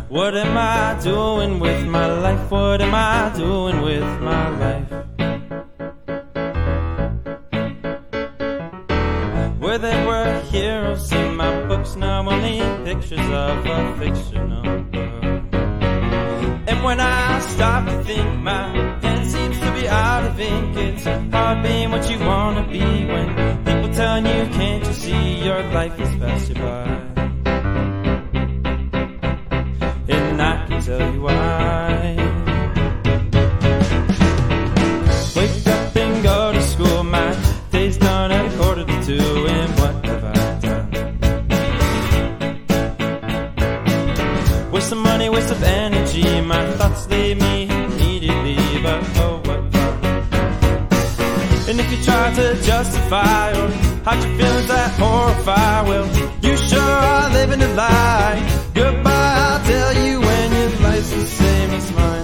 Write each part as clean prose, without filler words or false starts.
What am I doing with my life? What am I doing with my life? Where there were heroes in my books, now only pictures of a fictional world. And when I stop to think, my pen seems to be out of ink. It's hard being what you want to be when people telling you, can't you see your life is passing by? And I can tell you why. Wake up and go to school, my day's done at 1:45, and what have I done? Waste some money, waste of energy, my thoughts leave me immediately, but oh what fun. And if you try to justify or hide your feelings that horrify, well, you sure are living a lie. Goodbye, I'll tell you when your life's the same as mine.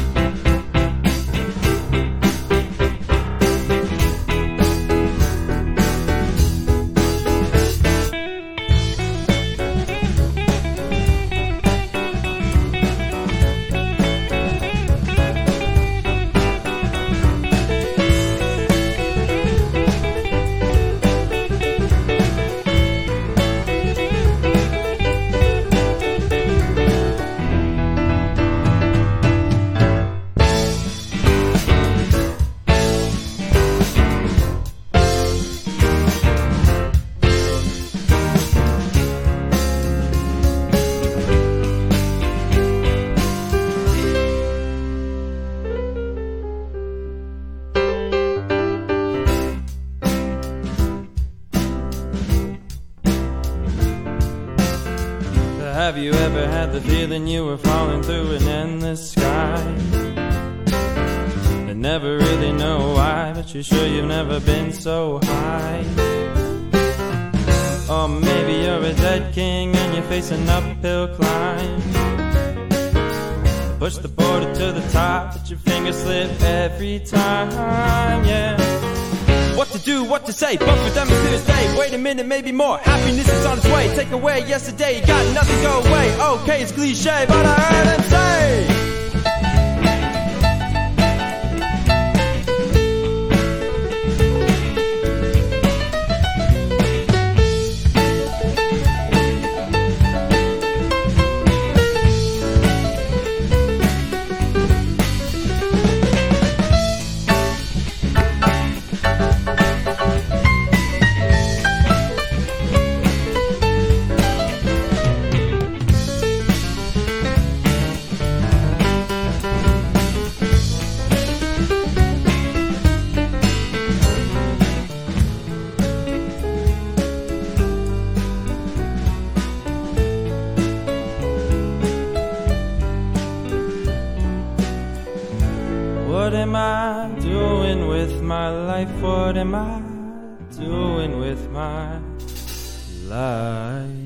Have you ever had the feeling you were falling through an endless sky? And never really know why, but you're sure you've never been so high. Or maybe you're a dead king and you face an uphill climb. Push the border to the top, but your fingers slip every time, yeah. What to do, what to say, but for them it's clear as day. Wait a minute, maybe more, happiness is on its way. Take away yesterday, you got nothing, go away. Okay, it's cliche, but I heard them say what am I doing with my life? What am I doing with my life?